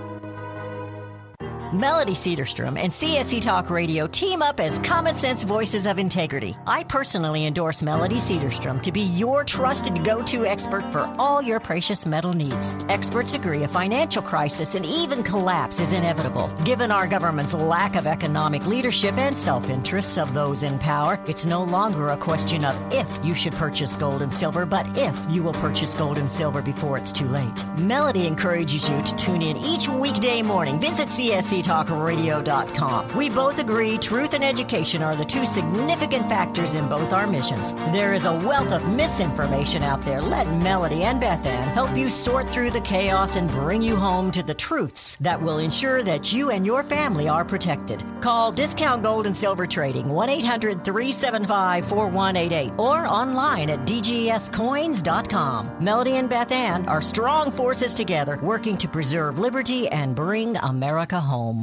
Melody Cedarstrom and C S E Talk Radio team up as common sense voices of integrity. I personally endorse Melody Cedarstrom to be your trusted go-to expert for all your precious metal needs. Experts agree a financial crisis and even collapse is inevitable. Given our government's lack of economic leadership and self-interests of those in power, it's no longer a question of if you should purchase gold and silver, but if you will purchase gold and silver before it's too late. Melody encourages you to tune in each weekday morning. Visit C S E talk radio dot com. We both agree truth and education are the two significant factors in both our missions. There is a wealth of misinformation out there. Let Melody and Beth Ann help you sort through the chaos and bring you home to the truths that will ensure that you and your family are protected. Call Discount Gold and Silver Trading one eight hundred three seven five four one eight eight or online at d g s coins dot com. Melody and Beth Ann are strong forces together working to preserve liberty and bring America home.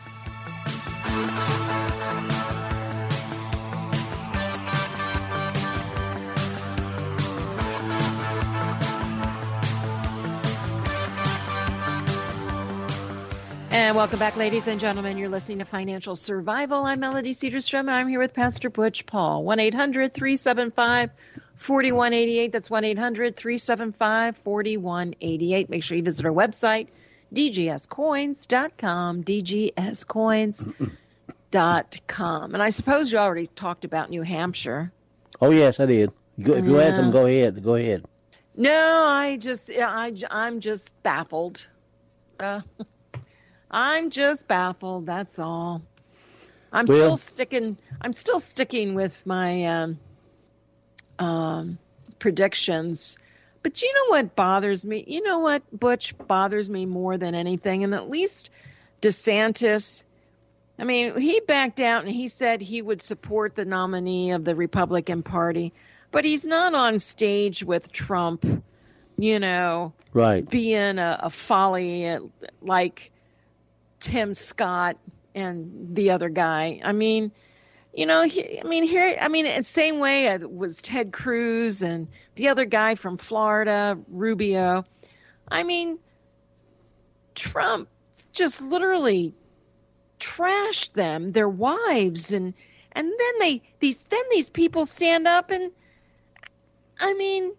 And welcome back, ladies and gentlemen. You're listening to Financial Survival. I'm Melody Cedarstrom, and I'm here with Pastor Butch Paul. one eight hundred three seven five four one eight eight. That's one eight hundred three seven five four one eight eight. Make sure you visit our website, d g s coins dot com, d g s coins dot com. And I suppose you already talked about New Hampshire. Oh, yes, I did. Go, if you Yeah. ask them, go ahead. Go ahead. No, I just, I, I'm just baffled. Uh, I'm just baffled. That's all. I'm Well- still sticking. I'm still sticking with my um, um, predictions. But you know what bothers me? You know what, Butch, bothers me more than anything? And at least DeSantis, I mean, he backed out and he said he would support the nominee of the Republican Party. But he's not on stage with Trump, you know, Right. being a, a folly uh, like Tim Scott and the other guy. I mean, you know, he, I mean, here, I mean, the same way it was Ted Cruz and the other guy from Florida, Rubio. I mean, Trump just literally trashed them, their wives, and and then they these then these people stand up and, I mean,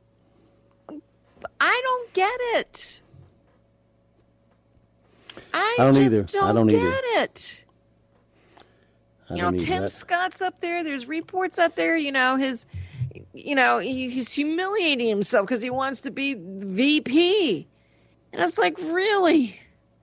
I don't get it. I, I don't just either. don't, I don't get either. it. I You know, don't need Tim that. Scott's up there. There's reports up there. You know, his, you know, he, he's humiliating himself because he wants to be V P, and it's like, really,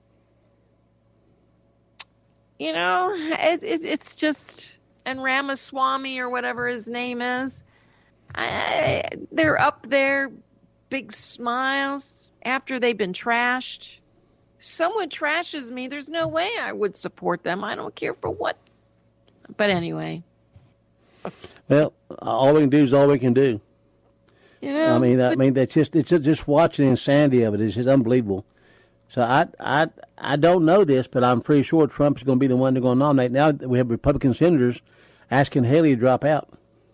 you know, it, it, it's just, and Ramaswamy or whatever his name is, I, they're up there, big smiles after they've been trashed. Someone trashes me, there's no way I would support them. I don't care for what. But anyway, Well, all we can do is all we can do. you know. I mean, I but- mean, that's just it's just watching the insanity of it is just unbelievable. So I, I, I don't know this, but I'm pretty sure Trump is going to be the one they're going to nominate. Now we have Republican senators asking Haley to drop out.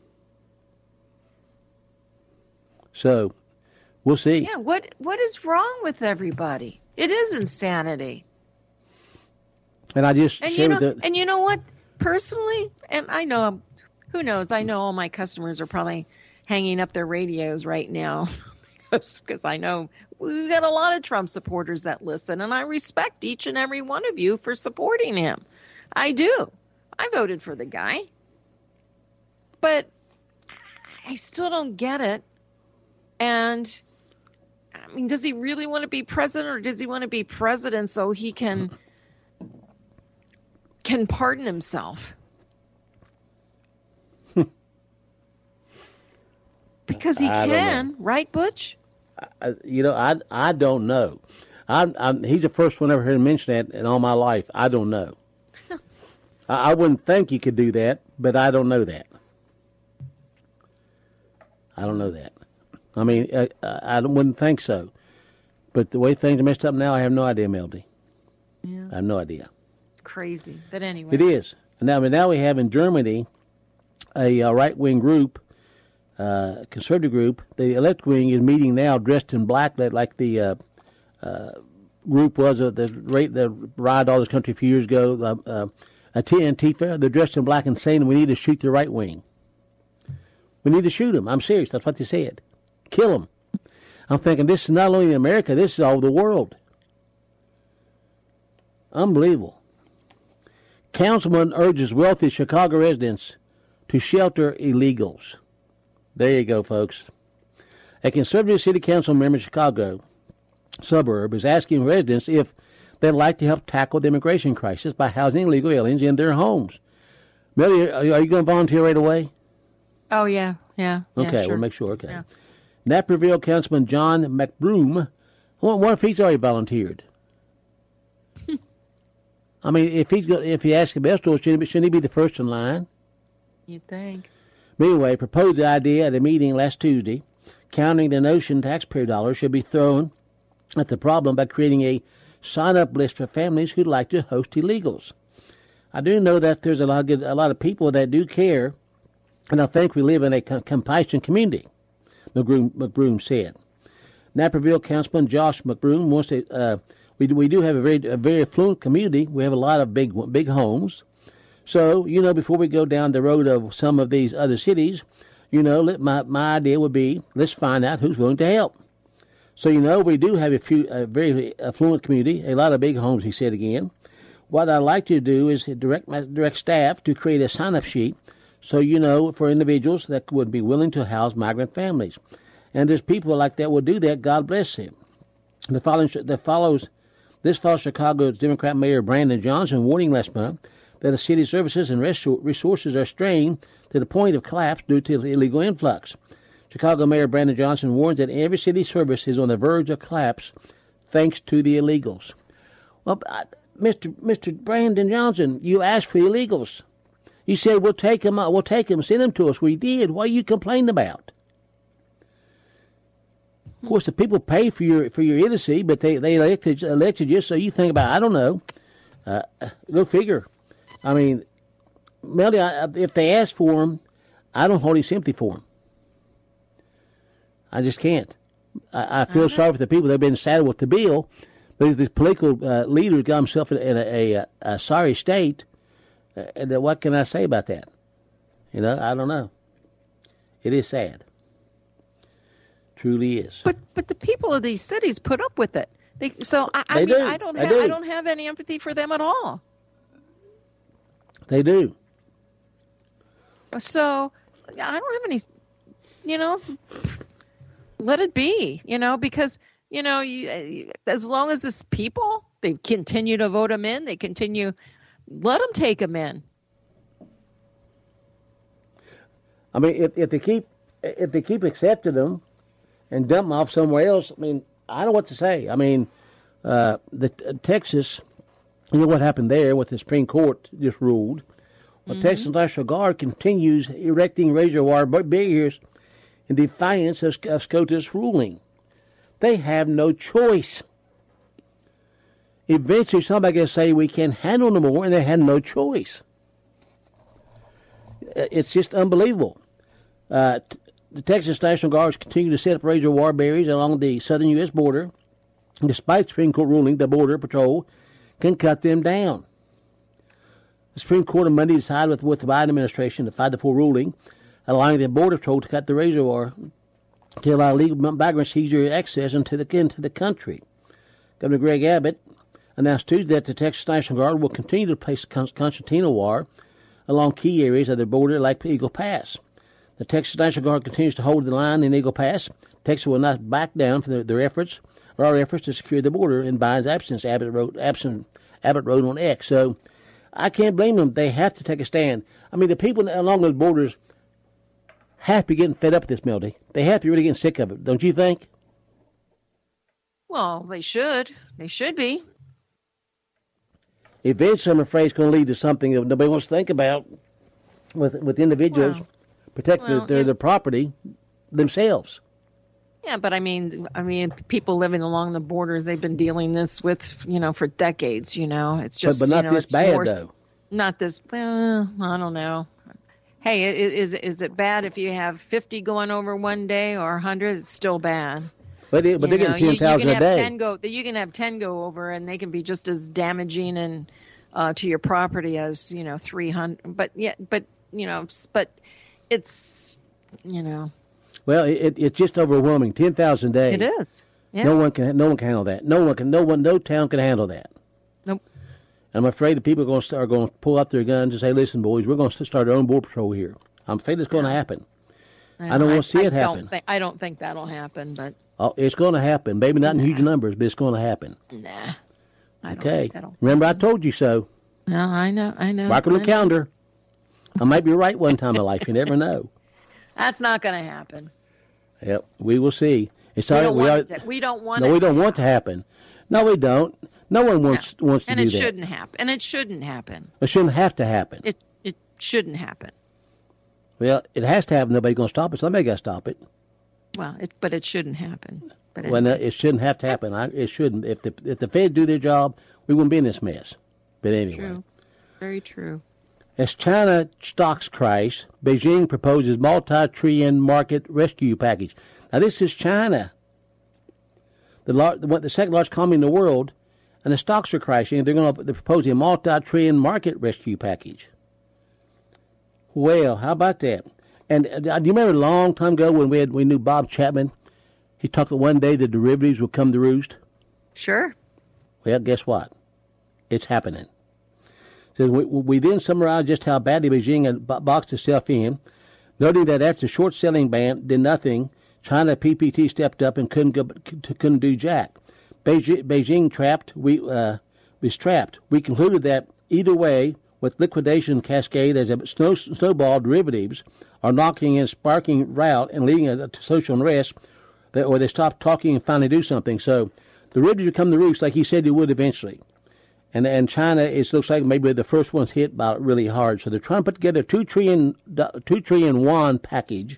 So we'll see. Yeah, what what is wrong with everybody? It is insanity. And I just and shared you know, the, and you know what? Personally, and I know, who knows? I know all my customers are probably hanging up their radios right now because I know we've got a lot of Trump supporters that listen, and I respect each and every one of you for supporting him. I do. I voted for the guy, but I still don't get it. And I mean, does he really want to be president, or does he want to be president so he can can pardon himself? Because he I can, right, Butch? I, you know, I I don't know. I'm, I'm, he's the first one I ever heard him mention that in all my life. I don't know. I, I wouldn't think he could do that, but I don't know that. I don't know that. I mean, I, I wouldn't think so. But the way things are messed up now, I have no idea, Melody. Yeah. I have no idea. It's crazy. But anyway. It is. Now, but now we have in Germany a, a right-wing group, uh, conservative group. The left wing is meeting now dressed in black, like the uh, uh, group was uh, the rate the riot all this country a few years ago. Uh, uh, Antifa. They're dressed in black and saying we need to shoot the right wing. We need to shoot them. I'm serious. That's what they said. Kill them. I'm thinking this is not only in America, this is all over the world. Unbelievable. Councilman urges wealthy Chicago residents to shelter illegals. There you go, folks. A conservative city council member in Chicago suburb is asking residents if they'd like to help tackle the immigration crisis by housing illegal aliens in their homes. Melody, are you going to volunteer right away? Oh, yeah, yeah. Okay, yeah, sure. we'll make sure. Okay. Yeah. Naperville Councilman John McBroom, what, what if he's already volunteered? I mean, if he's got, if he asks the best tool, shouldn't, shouldn't he be the first in line? You'd think. But anyway, proposed the idea at a meeting last Tuesday, counting the notion taxpayer dollars should be thrown at the problem by creating a sign-up list for families who'd like to host illegals. I do know that there's a lot of good, a lot of people that do care, and I think we live in a compassionate community, McBroom, McBroom said. Naperville Councilman Josh McBroom wants to. Uh, we we do have a very a very affluent community. We have a lot of big big homes. So you know, before we go down the road of some of these other cities, you know, let, my my idea would be let's find out who's willing to help. So you know, we do have a few a very affluent community, a lot of big homes. He said again. What I'd like to do is direct my direct staff to create a sign-up sheet. So, you know, for individuals that would be willing to house migrant families. And there's people like that will do that. God bless them. The following, that follows, this follows Chicago's Democrat Mayor Brandon Johnson warning last month that the city's services and resources are strained to the point of collapse due to the illegal influx. Chicago Mayor Brandon Johnson warns that every city service is on the verge of collapse thanks to the illegals. Well, Mister Mister Brandon Johnson, you asked for illegals. You said, we'll take them, we'll take them, send them to us. We did. What are you complaining about? Of course, the people pay for your for your idiocy, but they, they elected, elected you, so you think about, I don't know. Uh, go figure. I mean, Melody, I, if they ask for them, I don't hold any sympathy for them. I just can't. I, I feel uh-huh. sorry for the people that have been saddled with the bill, but this political uh, leader got himself in, in a, a, a sorry state. Uh, and uh, what can I say about that? You know, I don't know. It is sad. Truly is. But but the people of these cities put up with it. They, so I, I they mean, do. I don't they have do. I don't have any empathy for them at all. They do. So I don't have any. You know, let it be. You know, because you know, you, as long as this people, they continue to vote them in, they continue. Let them take them in. I mean, if, if they keep if they keep accepting them and dump them off somewhere else, I mean, I don't know what to say. I mean, uh, the uh, Texas, you know what happened there? What the Supreme Court just ruled. Well, mm-hmm. Texas National Guard continues erecting razor wire barriers in defiance of, of SCOTUS ruling. They have no choice. Eventually, somebody going to say we can't handle no more, and they had no choice. It's just unbelievable. Uh, t- the Texas National Guards continue to set up reservoir barriers along the southern U S border. Despite Supreme Court ruling, the Border Patrol can cut them down. The Supreme Court on Monday decided with, with the Biden administration, the five to four ruling, allowing the Border Patrol to cut the reservoir to allow illegal migrants easier access into the, into the country. Governor Greg Abbott announced Tuesday that the Texas National Guard will continue to place concertina wire along key areas of the border like Eagle Pass. The Texas National Guard continues to hold the line in Eagle Pass. Texas will not back down from their, their efforts or our efforts to secure the border in Biden's absence, Abbott wrote, absent, Abbott wrote on X. So I can't blame them. They have to take a stand. I mean, the people along those borders have to be getting fed up with this, Melody. They have to be really getting sick of it, don't you think? Well, they should. They should be. Eventually, I'm afraid it's going to lead to something that nobody wants to think about with with individuals well, protecting well, their, yeah. their property themselves. Yeah, but I mean, I mean, people living along the borders, they've been dealing this with, you know, for decades. You know, it's just, but, but not you know, this it's bad more, though. Not this. Well, I don't know. Hey, is is it bad if you have fifty going over one day or a hundred? It's still bad. But it, but you they're know, getting ten thousand a day. ten go, you can have ten go over, and they can be just as damaging and uh, to your property as, you know, three hundred. But yeah, but you know, but it's, you know. Well, it, it's just overwhelming. Ten thousand a day. It is. Yeah. No one can. No one can handle that. No one can. No one. No town can handle that. Nope. And I'm afraid the people are going to start, are going to pull out their guns and say, "Listen, boys, we're going to start our own border patrol here." I'm afraid it's going yeah. to happen. I, I don't I, want to see I it happen. Don't think, I don't think that'll happen, but oh, it's going to happen. Maybe not in nah. huge numbers, but it's going to happen. Nah. I don't okay. Think that'll Remember, I told you so. No, I know. I know. Mark on the I calendar. I might be right one time in life. You never know. That's not going to happen. Yep, we will see. It's we, all, don't we, want are, it to, we don't want no, it we don't to want to happen. No, we don't. No one wants no. wants to and do it that. shouldn't happen. And it shouldn't happen. It shouldn't have to happen. It it shouldn't happen. Well, it has to happen. Nobody's going to stop it. Somebody got to stop it. Well, it, but it shouldn't happen. But well, no, it shouldn't have to happen. I, it shouldn't. If the if the Fed do their job, we wouldn't be in this mess. But anyway. True. Very true. As China stocks crash, Beijing proposes multi-trillion market rescue package. Now, this is China, the, lar- the, the second largest economy in the world, and the stocks are crashing. They're going to they're proposing a multi-trillion market rescue package. Well, how about that? And uh, do you remember a long time ago when we had we knew Bob Chapman? He talked that one day the derivatives would come to roost. Sure. Well, guess what? It's happening. So we, we then summarized just how badly Beijing had boxed itself in, noting that after the short selling ban did nothing, China P P T stepped up and couldn't go, couldn't do jack. Beijing, Beijing trapped. We uh, was trapped. We concluded that either way, with liquidation cascade as a snow, snowball, derivatives are knocking in, sparking rout and leading to social unrest, or they stop talking and finally do something. So the derivatives would come to roost like he said they would eventually. And and China, it looks like maybe the first one's hit by it really hard. So they're trying to put together a two trillion two trillion yuan package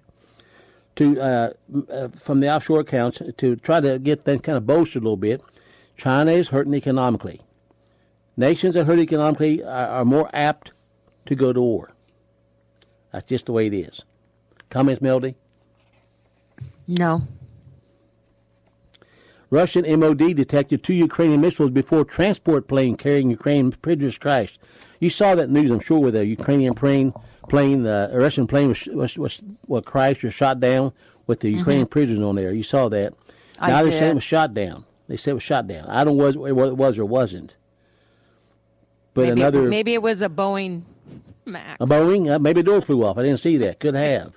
to uh, uh, from the offshore accounts to try to get them kind of bolstered a little bit. China is hurting economically. Nations that hurt economically are, are more apt to go to war. That's just the way it is. Comments, Melody? No. Russian M O D detected two Ukrainian missiles before transport plane carrying Ukrainian prisoners crashed. You saw that news, I'm sure, with a Ukrainian plane, plane, uh, a Russian plane was was, was was crashed or shot down with the Ukrainian mm-hmm. prisoners on there. You saw that. I now did. they say it was shot down. They said it was shot down. I don't know whether it was or wasn't. But maybe another it, maybe it was a Boeing Max. A Boeing? Uh, maybe a door flew off. I didn't see that. Could have.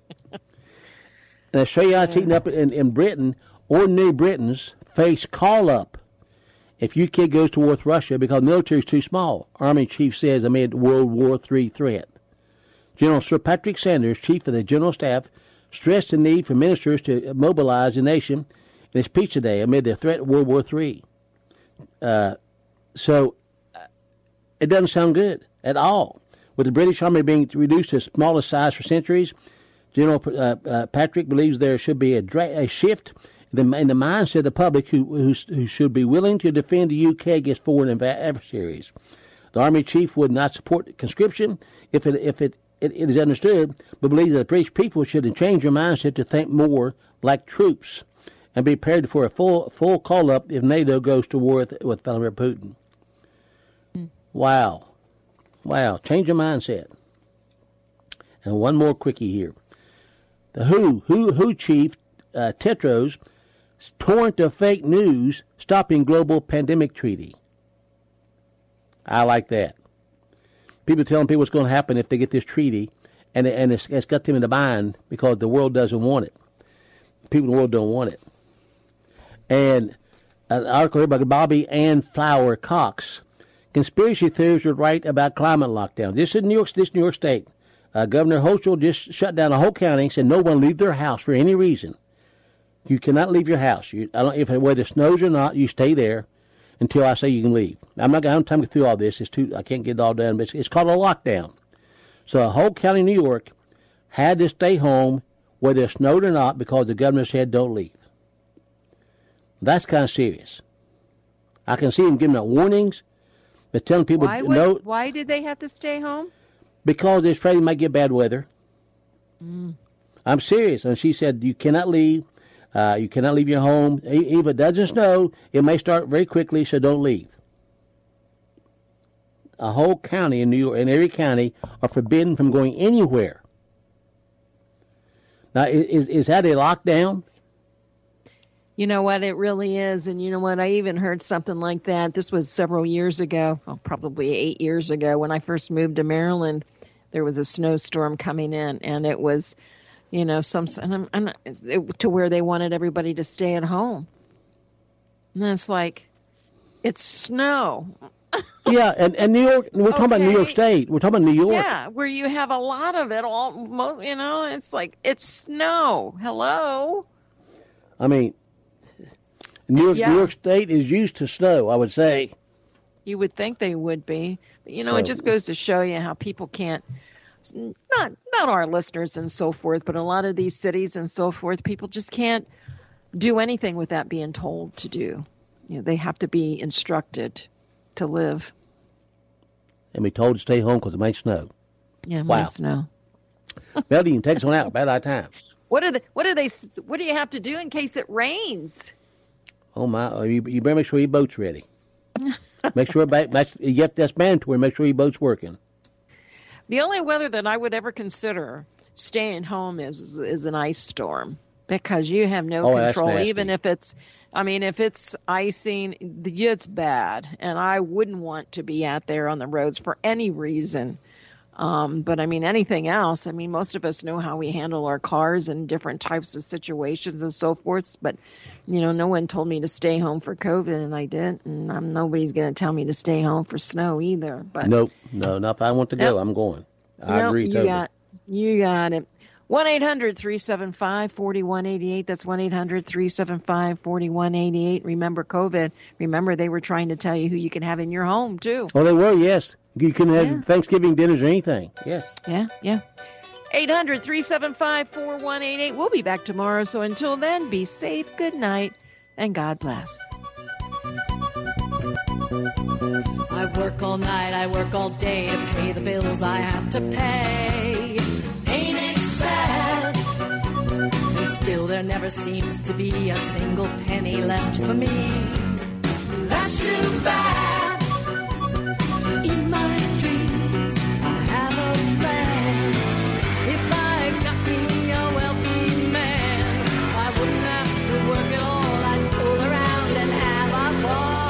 And Australia it's heating up in, in Britain. Ordinary Britons face call-up if U K goes to war with Russia because the military is too small. Army chief says amid World War Three threat. General Sir Patrick Sanders, chief of the General Staff, stressed the need for ministers to mobilize the nation in his speech today amid the threat of World War Three. Uh, so uh, it doesn't sound good at all. With the British Army being reduced to the smallest size for centuries, General uh, uh, Patrick believes there should be a, dra- a shift The, in the mindset of the public who, who, who should be willing to defend the U K against foreign adversaries. The Army chief would not support conscription if it if it, it, it is understood, but believes that the British people should change their mindset to think more like troops and be prepared for a full full call up if NATO goes to war with, with Vladimir Putin. Mm. Wow, wow! Change your mindset. And one more quickie here: the WHO WHO WHO chief uh, Tedros torrent of fake news stopping global pandemic treaty. I like that. People telling people what's going to happen if they get this treaty, and and it's, it's got them in the bind because the world doesn't want it. People in the world don't want it. And an article here by Bobby Ann Flower Cox. Conspiracy theories are right about climate lockdown. This is New York, this New York State. Uh, Governor Hochul just shut down a whole county and said no one leave their house for any reason. You cannot leave your house. You, I don't, if whether it snows or not, you stay there until I say you can leave. I'm not going to have time to go through all this. It's too. I can't get it all done, but it's, it's called a lockdown. So a whole county, New York, had to stay home whether it snowed or not because the governor said don't leave. That's kind of serious. I can see them giving out warnings, but telling people why was, no. Why did they have to stay home? Because they're afraid they might get bad weather. Mm. I'm serious. And she said you cannot leave. Uh, you cannot leave your home. If it doesn't snow, it may start very quickly, so don't leave. A whole county in New York, in every county, are forbidden from going anywhere. Now, is is that a lockdown? You know what, it really is. And you know what, I even heard something like that. This was several years ago, well, probably eight years ago, when I first moved to Maryland. There was a snowstorm coming in, and it was... You know, some and, and it, to where they wanted everybody to stay at home. And it's like, it's snow. Yeah, and, and New York, we're talking okay. about New York State. We're talking about New York. Yeah, where you have a lot of it, all most, you know, it's like, it's snow. Hello? I mean, New York, yeah. New York State is used to snow, I would say. You would think they would be. But, you know, so, it just goes to show you how people can't, not not our listeners and so forth, but a lot of these cities and so forth, people just can't do anything without being told to do. You know, they have to be instructed to live. And be told to stay home because it might snow. Yeah, it wow. might snow. Well, you can take someone out about our time. What are the what are they? What do you have to do in case it rains? Oh my! You, you better make sure your boat's ready. Make sure that's you have that's mandatory. Make sure your boat's working. The only weather that I would ever consider staying home is is an ice storm, because you have no oh, control, even if it's, I mean, if it's icing, it's bad, and I wouldn't want to be out there on the roads for any reason. Um, but I mean, anything else, I mean, most of us know how we handle our cars in different types of situations and so forth. But, you know, no one told me to stay home for COVID, and I did. And um, nobody's going to tell me to stay home for snow either. But Nope. No, not if I want to go, nope. I'm going. I nope, agree you totally. Got, you got it. one eight hundred three seven five four one eight eight. That's one eight hundred three seven five four one eight eight. Remember COVID. Remember, they were trying to tell you who you can have in your home, too. Oh, they were, yes. You can have yeah. Thanksgiving dinners or anything. Yes. Yeah, yeah. eight hundred three seven five four one eight eight. We'll be back tomorrow. So until then, be safe, good night, and God bless. I work all night, I work all day to pay the bills I have to pay. Ain't it sad? And still there never seems to be a single penny left for me. That's too bad. In my dreams, I have a plan. If I got me a wealthy man, I wouldn't have to work at all. I'd fool around and have a ball.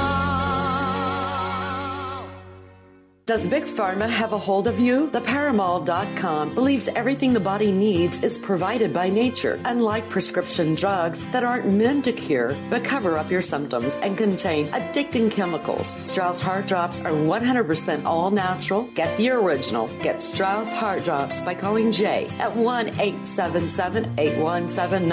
Does Big Pharma have a hold of you? The Paramall dot com believes everything the body needs is provided by nature, unlike prescription drugs that aren't meant to cure but cover up your symptoms and contain addicting chemicals. Strauss Heart Drops are one hundred percent all natural. Get the original. Get Strauss Heart Drops by calling Jay at one eight seven seven eight one seven